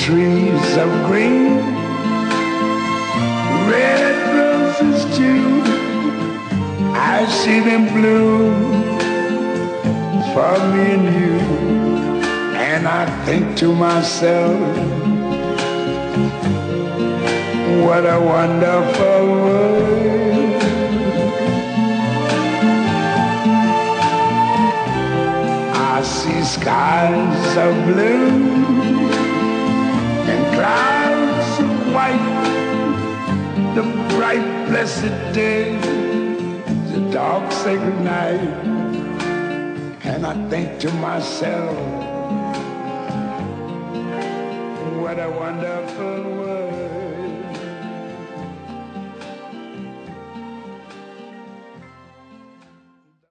trees of green, red roses too. I see them bloom for me and you, and I think to myself, what a wonderful world. I see skies of blue and clouds of white, the bright blessed day, the dark sacred night, and I think to myself, what a wonderful world.